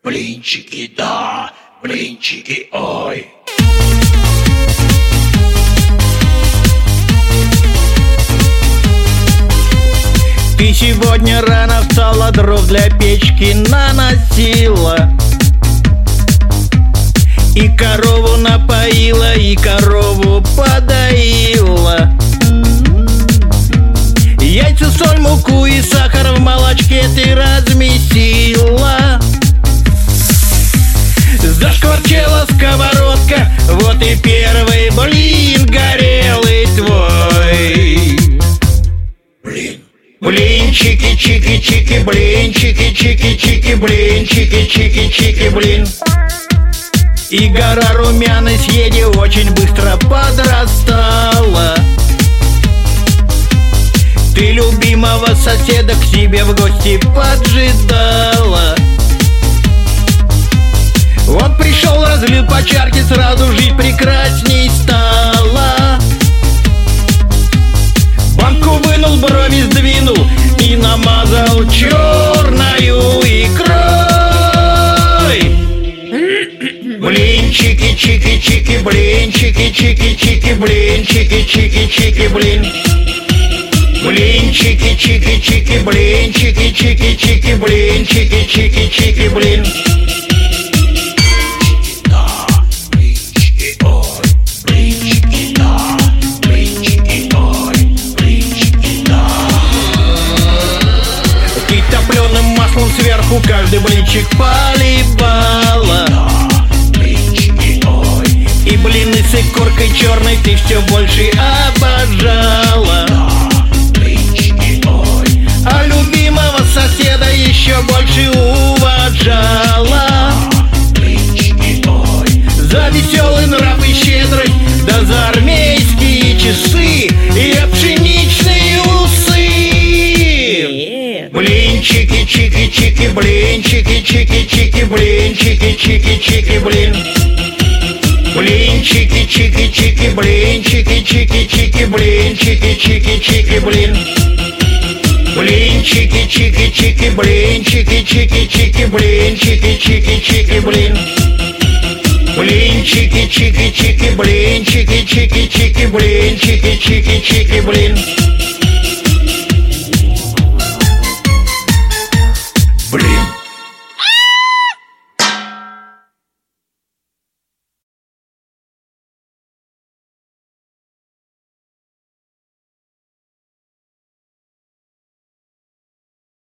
Блинчики, да, блинчики, ой. Ты сегодня рано встала, дров для печки наносила, и корову напоила, и корову подоила. Яйца, соль, муку и сахар в молочке ты размесила. Зашкварчала сковородка, вот и первый блин горелый твой. Блинчики, чики-чики, блинчики, чики-чики, блинчики, чики-чики, блин. И гора румяной съеди очень быстро подрастала. Ты любимого соседа к себе в гости поджидала. Он пришел, разлил по чарке, сразу жить прекрасней стало. Банку вынул, брови сдвинул и намазал черною икрой. Блинчики, чики-чики, блинчики, чики-чики, блинчики, чики-чики, блин. Блинчики, чики-чики, блинчики, чики-чики, блинчики, чики-чики, блин. Сверху каждый блинчик поливала, и блины с икоркой черной ты все больше обожала. А любимого соседа еще больше уважала. За веселый нрав и щедрость, да за армейские часы и пшеничные усы. Блинчики, чики-чики, блинчики, чики-чики, блинчики, чики-чики, блин. Блинчики, чики-чики, блинчики, чики-чики, блинчики, чики-чики, блин. Блинчики, чики-чики, блинчики, чики-чики, блинчики, чики-чики, блин. Блинчики, чики-чики, блинчики, чики-чики, блинчики, чики-чики, блин. Блин.